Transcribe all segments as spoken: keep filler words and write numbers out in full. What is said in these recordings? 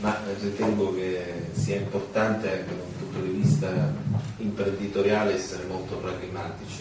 Ma ritengo che sia importante anche da un punto di vista imprenditoriale essere molto pragmatici.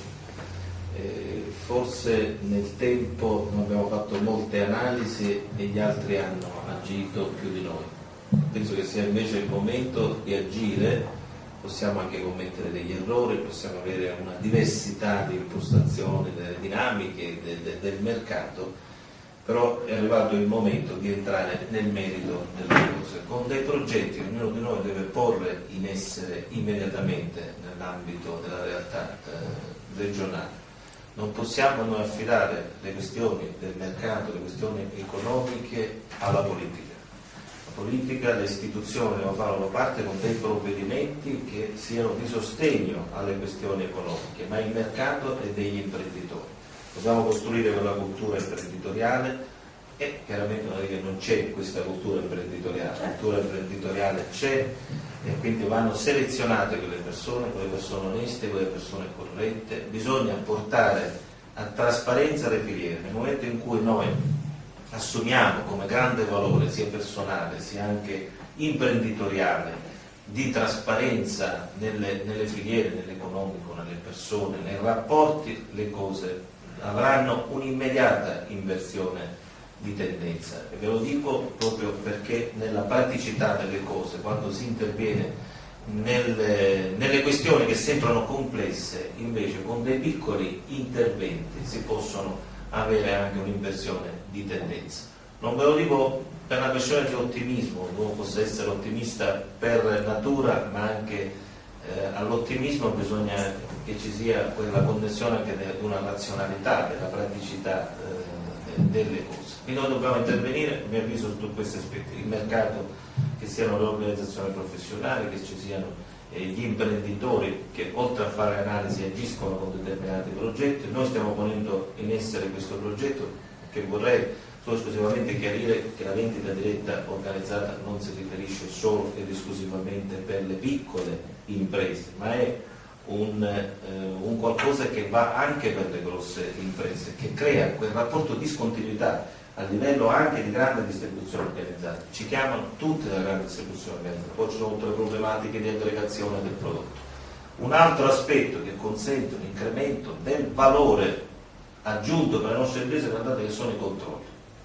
Eh, forse nel tempo non abbiamo fatto molte analisi e gli altri hanno agito più di noi. Penso che sia invece il momento di agire. Possiamo anche commettere degli errori, possiamo avere una diversità di impostazione delle dinamiche de, de, del mercato, però è arrivato il momento di entrare nel merito delle cose, con dei progetti che ognuno di noi deve porre in essere immediatamente nell'ambito della realtà eh, regionale. Non possiamo noi affidare le questioni del mercato, le questioni economiche alla politica. La politica, le istituzioni devono fare una parte con dei provvedimenti che siano di sostegno alle questioni economiche, ma il mercato è degli imprenditori. Dobbiamo costruire quella cultura imprenditoriale e chiaramente non è che non c'è questa cultura imprenditoriale, la cultura imprenditoriale c'è e quindi vanno selezionate quelle persone, quelle persone oneste, quelle persone corrette. Bisogna portare a trasparenza le filiere. Nel momento in cui noi assumiamo come grande valore sia personale sia anche imprenditoriale di trasparenza nelle, nelle filiere, nell'economico, nelle persone, nei rapporti, le cose avranno un'immediata inversione di tendenza. E ve lo dico proprio perché nella praticità delle cose, quando si interviene nelle, nelle questioni che sembrano complesse, invece con dei piccoli interventi si possono avere anche un'inversione di tendenza. Non ve lo dico per una questione di ottimismo, l'uomo possa essere ottimista per natura, ma anche eh, all'ottimismo bisogna che ci sia quella connessione anche di una razionalità, della praticità eh, delle cose. Quindi noi dobbiamo intervenire, a mio avviso, su tutti questi aspetti: il mercato, che siano le organizzazioni professionali, che ci siano eh, gli imprenditori che oltre a fare analisi agiscono con determinati progetti. Noi stiamo ponendo in essere questo progetto che vorrei solo esclusivamente chiarire che la vendita diretta organizzata non si riferisce solo ed esclusivamente per le piccole imprese, ma è un, eh, un qualcosa che va anche per le grosse imprese, che crea quel rapporto di discontinuità a livello anche di grande distribuzione organizzata. Ci chiamano tutte la grande distribuzione organizzata, poi ci sono tutte le problematiche di aggregazione del prodotto. Un altro aspetto che consente un incremento del valore aggiunto per le nostre imprese, guardate, che sono i controlli.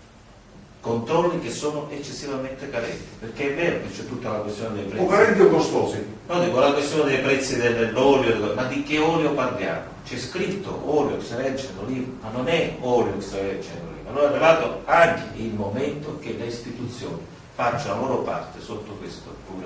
Controlli che sono eccessivamente carenti, perché è vero che c'è tutta la questione dei prezzi. O carenti o costosi? No, dico la questione dei prezzi dell'olio, ma di che olio parliamo? C'è scritto olio extravergine d'oliva, ma non è olio extravergine d'oliva. Allora è arrivato anche il momento che le istituzioni facciano la loro parte sotto questo punto.